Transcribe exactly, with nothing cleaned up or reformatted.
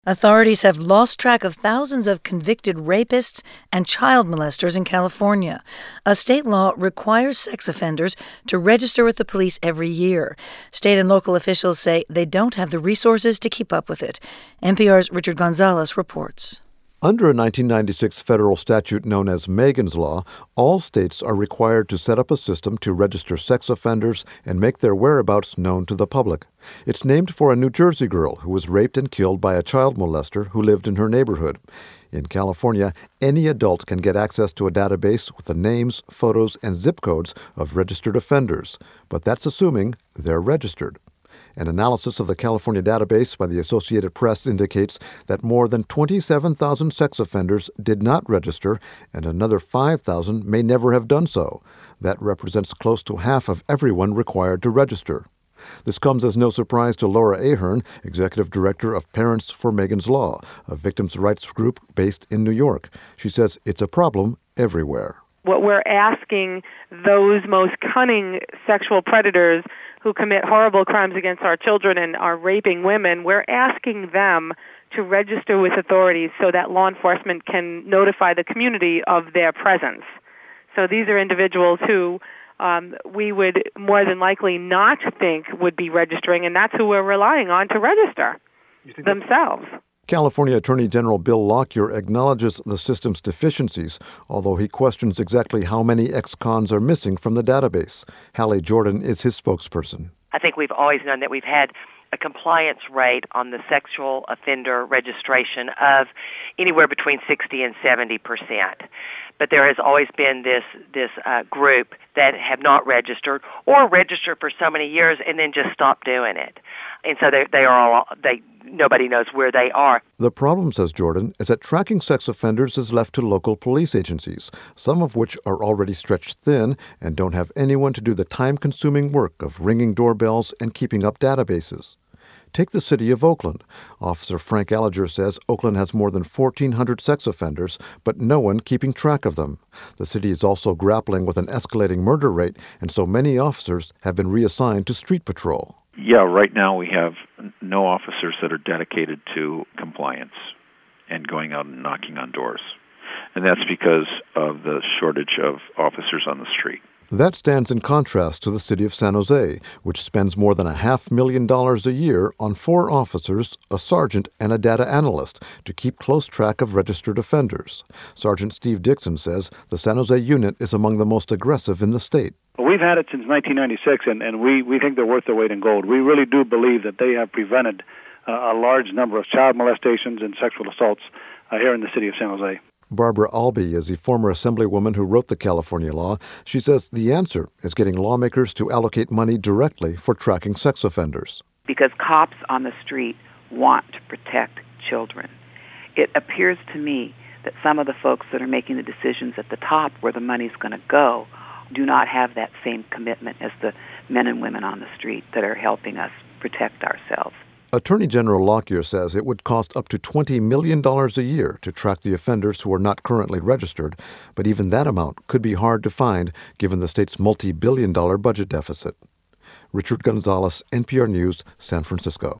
Authorities have lost track of thousands of convicted rapists and child molesters in California. A state law requires sex offenders to register with the police every year. State and local officials say they don't have the resources to keep up with it. N P R's Richard Gonzalez reports. Under a nineteen ninety-six federal statute known as Megan's Law, all states are required to set up a system to register sex offenders and make their whereabouts known to the public. It's named for a New Jersey girl who was raped and killed by a child molester who lived in her neighborhood. In California, any adult can get access to a database with the names, photos, and zip codes of registered offenders, but that's assuming they're registered. An analysis of the California database by the Associated Press indicates that more than twenty-seven thousand sex offenders did not register, and another five thousand may never have done so. That represents close to half of everyone required to register. This comes as no surprise to Laura Ahern, executive director of Parents for Megan's Law, a victims' rights group based in New York. She says it's a problem everywhere. What we're asking those most cunning sexual predators who commit horrible crimes against our children and are raping women, we're asking them to register with authorities so that law enforcement can notify the community of their presence. So these are individuals who um, we would more than likely not think would be registering, and that's who we're relying on to register themselves. California Attorney General Bill Lockyer acknowledges the system's deficiencies, although he questions exactly how many ex-cons are missing from the database. Hallie Jordan is his spokesperson. I think we've always known that we've had a compliance rate on the sexual offender registration of anywhere between sixty and seventy percent. But there has always been this this uh, group that have not registered or registered for so many years and then just stopped doing it. And so they they are all they nobody knows where they are. The problem, says Jordan, is that tracking sex offenders is left to local police agencies, some of which are already stretched thin and don't have anyone to do the time-consuming work of ringing doorbells and keeping up databases. Take the city of Oakland. Officer Frank Alliger says Oakland has more than fourteen hundred sex offenders, but no one keeping track of them. The city is also grappling with an escalating murder rate, and so many officers have been reassigned to street patrol. Yeah, right now we have no officers that are dedicated to compliance and going out and knocking on doors. And that's because of the shortage of officers on the street. That stands in contrast to the city of San Jose, which spends more than a half million dollars a year on four officers, a sergeant, and a data analyst to keep close track of registered offenders. Sergeant Steve Dixon says the San Jose unit is among the most aggressive in the state. Well, we've had it since nineteen ninety-six, and, and we, we think they're worth their weight in gold. We really do believe that they have prevented uh, a large number of child molestations and sexual assaults uh, here in the city of San Jose. Barbara Albee is a former assemblywoman who wrote the California law. She says the answer is getting lawmakers to allocate money directly for tracking sex offenders. Because cops on the street want to protect children. It appears to me that some of the folks that are making the decisions at the top where the money's going to go do not have that same commitment as the men and women on the street that are helping us protect ourselves. Attorney General Lockyer says it would cost up to twenty million dollars a year to track the offenders who are not currently registered, but even that amount could be hard to find given the state's multi-billion dollar budget deficit. Richard Gonzalez, N P R News, San Francisco.